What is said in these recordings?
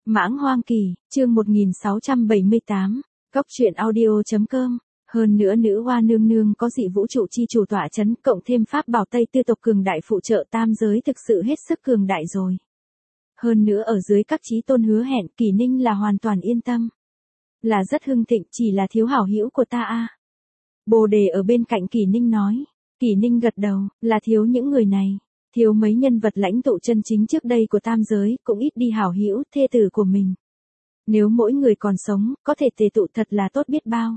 Mãng Hoang Kỳ, chương 1678, Cóc truyện audio.com. Hơn nữa nữ hoa nương nương có dị vũ trụ chi chủ tọa chấn, cộng thêm pháp bảo Tây Tư tộc cường đại phụ trợ, tam giới thực sự hết sức cường đại rồi. Hơn nữa ở dưới các chí tôn hứa hẹn, Kỳ Ninh là hoàn toàn yên tâm. Là rất hưng thịnh, chỉ là thiếu hảo hữu của ta a. Bồ đề ở bên cạnh Kỳ Ninh nói. Kỳ Ninh gật đầu, là thiếu những người này. Thiếu mấy nhân vật lãnh tụ chân chính trước đây của tam giới, cũng ít đi hảo hữu thê tử của mình. Nếu mỗi người còn sống, có thể tề tụ thật là tốt biết bao.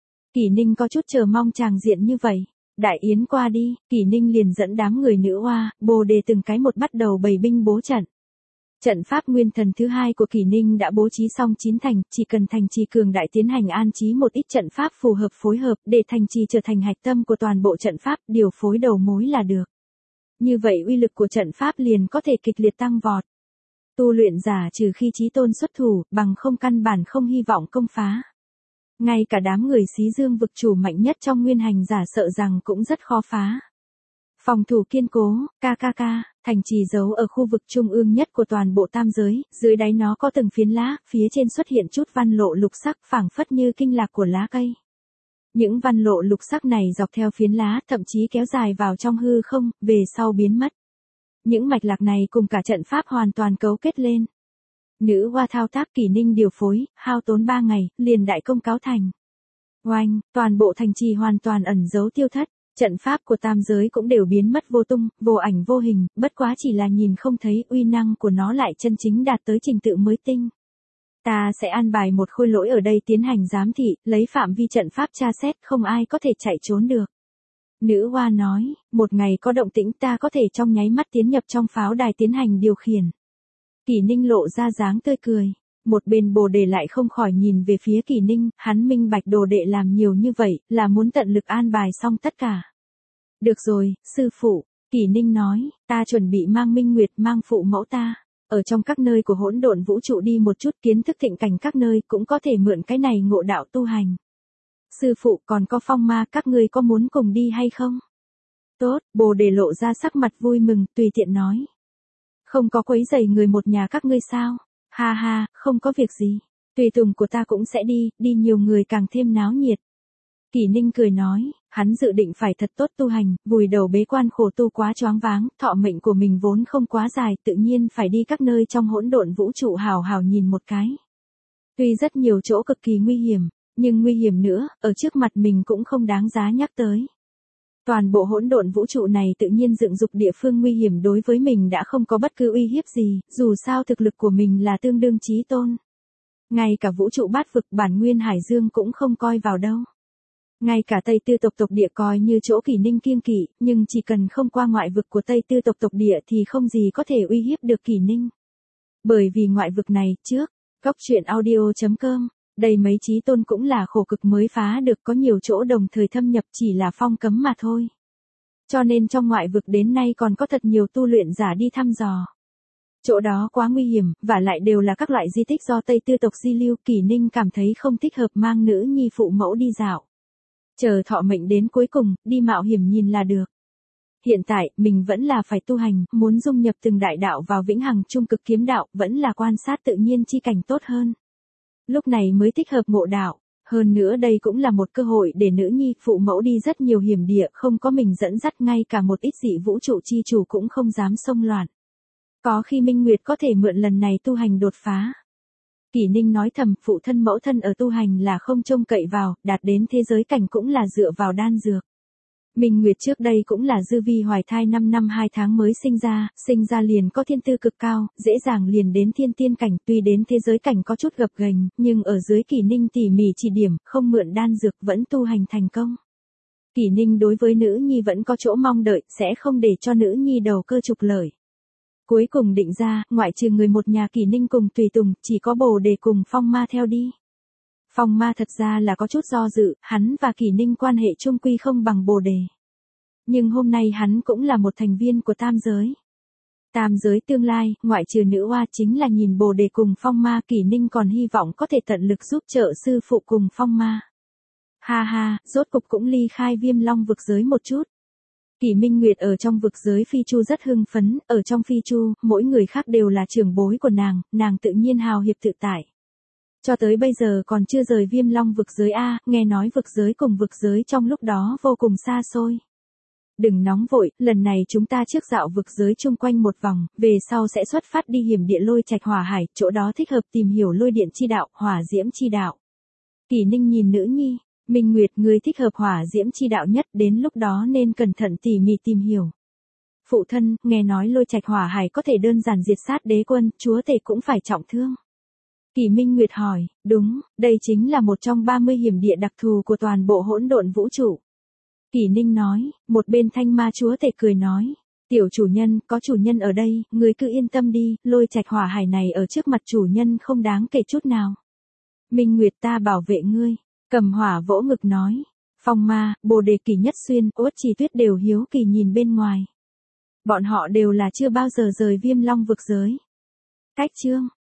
Kỳ Ninh có chút chờ mong tràng diện như vậy. Đại yến qua đi, Kỳ Ninh liền dẫn đám người nữ hoa, bồ đề từng cái một bắt đầu bày binh bố trận. Trận pháp nguyên thần thứ hai của Kỳ Ninh đã bố trí xong 9 thành, chỉ cần thành trì cường đại tiến hành an trí một ít trận pháp phù hợp phối hợp để thành trì trở thành hạch tâm của toàn bộ trận pháp, điều phối đầu mối là được. Như vậy uy lực của trận pháp liền có thể kịch liệt tăng vọt. Tu luyện giả trừ khi chí tôn xuất thủ, bằng không căn bản không hy vọng công phá. Ngay cả đám người xí dương vực chủ mạnh nhất trong nguyên hành giả sợ rằng cũng rất khó phá. Phòng thủ kiên cố, thành trì giấu ở khu vực trung ương nhất của toàn bộ tam giới, dưới đáy nó có từng phiến lá, phía trên xuất hiện chút văn lộ lục sắc phảng phất như kinh lạc của lá cây. Những văn lộ lục sắc này dọc theo phiến lá, thậm chí kéo dài vào trong hư không, về sau biến mất. Những mạch lạc này cùng cả trận pháp hoàn toàn cấu kết lên. Nữ hoa thao tác Kỳ Ninh điều phối, hao tốn 3 ngày, liền đại công cáo thành. Oanh, toàn bộ thành trì hoàn toàn ẩn giấu tiêu thất, trận pháp của tam giới cũng đều biến mất vô tung, vô ảnh vô hình, bất quá chỉ là nhìn không thấy, uy năng của nó lại chân chính đạt tới trình tự mới tinh. Ta sẽ an bài một khôi lỗi ở đây tiến hành giám thị, lấy phạm vi trận pháp tra xét, không ai có thể chạy trốn được. Nữ hoa nói, một ngày có động tĩnh ta có thể trong nháy mắt tiến nhập trong pháo đài tiến hành điều khiển. Kỳ Ninh lộ ra dáng tươi cười. Một bên bồ đề lại không khỏi nhìn về phía Kỳ Ninh, hắn minh bạch đồ đệ làm nhiều như vậy, là muốn tận lực an bài xong tất cả. Được rồi, sư phụ, Kỳ Ninh nói, ta chuẩn bị mang Minh Nguyệt mang phụ mẫu ta. Ở trong các nơi của hỗn độn vũ trụ đi một chút, kiến thức thịnh cảnh các nơi, cũng có thể mượn cái này ngộ đạo tu hành. Sư phụ, còn có Phong Ma, các ngươi có muốn cùng đi hay không? Tốt, bồ đề lộ ra sắc mặt vui mừng, tùy tiện nói. Không có quấy rầy người một nhà các ngươi sao? Ha ha, không có việc gì. Tùy tùng của ta cũng sẽ đi nhiều người càng thêm náo nhiệt. Kỳ Ninh cười nói, hắn dự định phải thật tốt tu hành, vùi đầu bế quan khổ tu quá choáng váng, thọ mệnh của mình vốn không quá dài, tự nhiên phải đi các nơi trong hỗn độn vũ trụ hào hào nhìn một cái. Tuy rất nhiều chỗ cực kỳ nguy hiểm, nhưng nguy hiểm nữa, ở trước mặt mình cũng không đáng giá nhắc tới. Toàn bộ hỗn độn vũ trụ này tự nhiên dựng dục địa phương nguy hiểm đối với mình đã không có bất cứ uy hiếp gì, dù sao thực lực của mình là tương đương chí tôn. Ngay cả vũ trụ bát vực bản nguyên hải dương cũng không coi vào đâu. Ngay cả Tây Tư tộc địa coi như chỗ Kỳ Ninh kiêng kỵ, nhưng chỉ cần không qua ngoại vực của Tây Tư tộc địa thì không gì có thể uy hiếp được Kỳ Ninh. Bởi vì ngoại vực này, trước, Cóc truyện audio.com, đây mấy chí tôn cũng là khổ cực mới phá được, có nhiều chỗ đồng thời thâm nhập chỉ là phong cấm mà thôi. Cho nên trong ngoại vực đến nay còn có thật nhiều tu luyện giả đi thăm dò. Chỗ đó quá nguy hiểm, và lại đều là các loại di tích do Tây Tư tộc di lưu, Kỳ Ninh cảm thấy không thích hợp mang nữ nhi phụ mẫu đi dạo. Chờ thọ mệnh đến cuối cùng, đi mạo hiểm nhìn là được. Hiện tại, mình vẫn là phải tu hành, muốn dung nhập từng đại đạo vào vĩnh hằng trung cực kiếm đạo, vẫn là quan sát tự nhiên chi cảnh tốt hơn. Lúc này mới thích hợp ngộ đạo, hơn nữa đây cũng là một cơ hội để nữ nhi phụ mẫu đi rất nhiều hiểm địa, không có mình dẫn dắt, ngay cả một ít dị vũ trụ chi chủ cũng không dám xông loạn. Có khi Minh Nguyệt có thể mượn lần này tu hành đột phá. Kỳ Ninh nói thầm, phụ thân mẫu thân ở tu hành là không trông cậy vào, đạt đến thế giới cảnh cũng là dựa vào đan dược. Minh Nguyệt trước đây cũng là dư vi hoài thai 5 năm 2 tháng mới sinh ra liền có thiên tư cực cao, dễ dàng liền đến thiên tiên cảnh, tuy đến thế giới cảnh có chút gập ghềnh, nhưng ở dưới Kỳ Ninh tỉ mỉ chỉ điểm, không mượn đan dược vẫn tu hành thành công. Kỳ Ninh đối với nữ nhi vẫn có chỗ mong đợi, sẽ không để cho nữ nhi đầu cơ trục lợi. Cuối cùng định ra, ngoại trừ người một nhà Kỳ Ninh cùng tùy tùng, chỉ có bồ đề cùng Phong Ma theo đi. Phong Ma thật ra là có chút do dự, hắn và Kỳ Ninh quan hệ chung quy không bằng bồ đề. Nhưng hôm nay hắn cũng là một thành viên của tam giới. Tam giới tương lai, ngoại trừ nữ hoa chính là nhìn bồ đề cùng Phong Ma, Kỳ Ninh còn hy vọng có thể tận lực giúp trợ sư phụ cùng Phong Ma. Ha ha, rốt cục cũng ly khai Viêm Long vực giới một chút. Kỷ Minh Nguyệt ở trong vực giới Phi Chu rất hưng phấn, ở trong Phi Chu, mỗi người khác đều là trưởng bối của nàng tự nhiên hào hiệp tự tại. Cho tới bây giờ còn chưa rời Viêm Long vực giới A, nghe nói vực giới cùng vực giới trong lúc đó vô cùng xa xôi. Đừng nóng vội, lần này chúng ta trước dạo vực giới chung quanh một vòng, về sau sẽ xuất phát đi hiểm địa lôi trạch hỏa hải, chỗ đó thích hợp tìm hiểu lôi điện chi đạo, hỏa diễm chi đạo. Kỷ Ninh nhìn nữ nhi, Minh Nguyệt người thích hợp hỏa diễm chi đạo nhất, đến lúc đó nên cẩn thận tỉ mỉ tìm hiểu. Phụ thân, nghe nói lôi trạch hỏa hải có thể đơn giản diệt sát đế quân, chúa tể cũng phải trọng thương. Kỷ Minh Nguyệt hỏi, đúng, đây chính là một trong 30 hiểm địa đặc thù của toàn bộ hỗn độn vũ trụ. Kỷ Ninh nói, một bên Thanh Ma chúa tể cười nói, tiểu chủ nhân, có chủ nhân ở đây, người cứ yên tâm đi, lôi trạch hỏa hải này ở trước mặt chủ nhân không đáng kể chút nào. Minh Nguyệt ta bảo vệ ngươi, Cầm Hỏa vỗ ngực nói, Phong Ma, Bồ Đề Kỷ Nhất Xuyên, Uất Trì Tuyết đều hiếu kỳ nhìn bên ngoài. Bọn họ đều là chưa bao giờ rời Viêm Long vực giới. Cách chương